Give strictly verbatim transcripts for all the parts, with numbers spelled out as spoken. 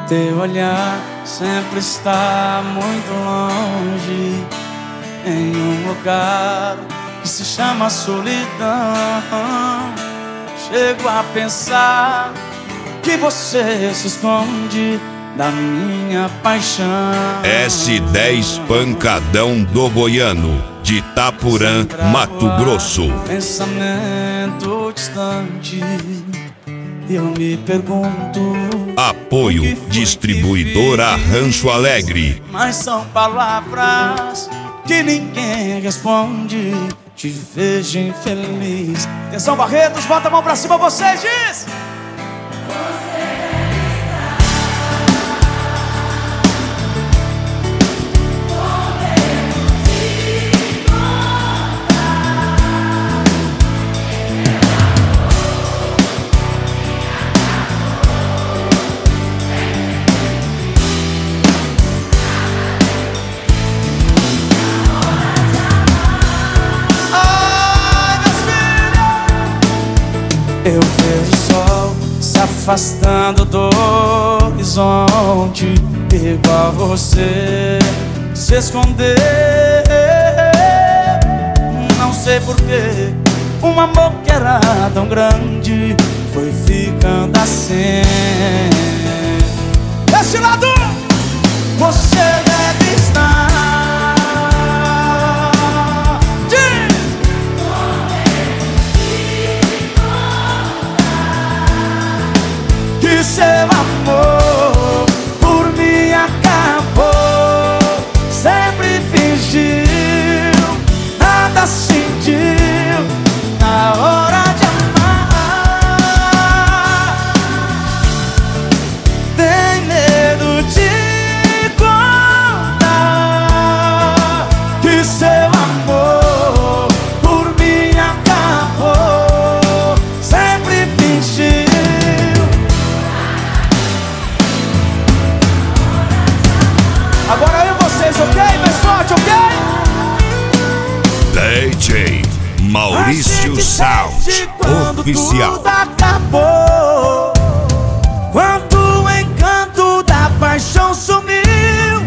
Teu olhar sempre está muito longe, em um lugar que se chama solidão. Chego a pensar que você se esconde da minha paixão. S dez Pancadão do Goiano, de Itapurã, Mato Grosso. Pensamento distante, eu me pergunto. Apoio Distribuidora Rancho Alegre. Mas são palavras que ninguém responde. Te vejo infeliz. Atenção, Barretos, bota a mão pra cima, você diz. Eu vejo o sol se afastando do horizonte, igual você se esconder. Não sei porquê, um amor que era tão grande foi ficando assim. Desse lado, você deve estar. Seu amor por mim acabou. Sempre fingiu, nada sentiu na hora de amar. Tem medo de contar que seu amor por mim acabou. Sempre fingiu. Agora eu e vocês, ok? Mais forte, ok? D J Maurício Sound Oficial. Tudo acabou, quando o encanto da paixão sumiu,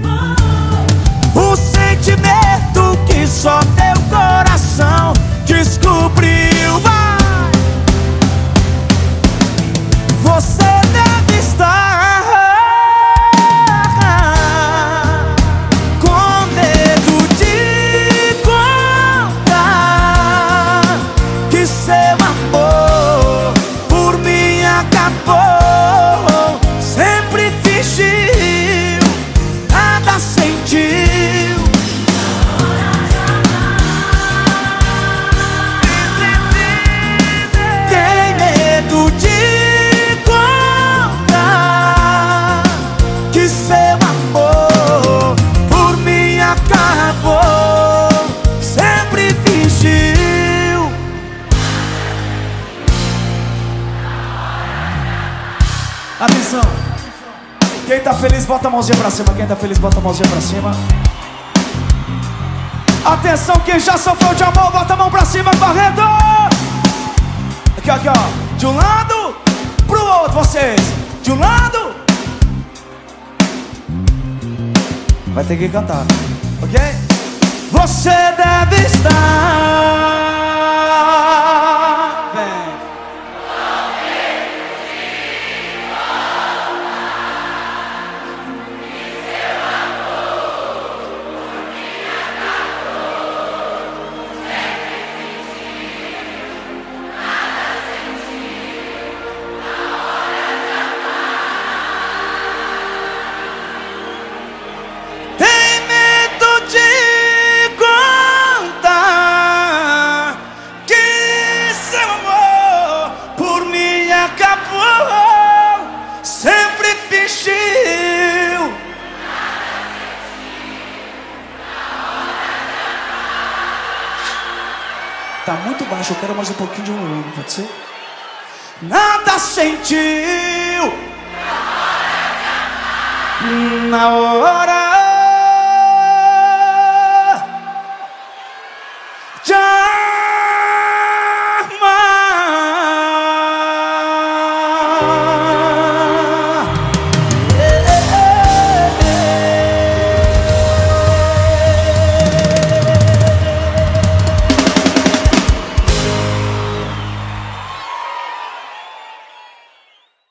o sentimento que só teu coração descobriu. Vai. Você deve estar sempre fingiu, nada sentiu. Tem medo de contar que seu amor por mim acabou. Sempre fingiu. Atenção, quem tá feliz bota a mãozinha pra cima. Quem tá feliz bota a mãozinha pra cima. Atenção, quem já sofreu de amor bota a mão pra cima, correndo. Aqui, aqui, ó. De um lado pro outro, vocês. De um lado. Vai ter que cantar, ok? Você deve estar. Vem. Sempre fingiu. Tá muito baixo, eu quero mais um pouquinho de volume, pode ser? Nada sentiu na hora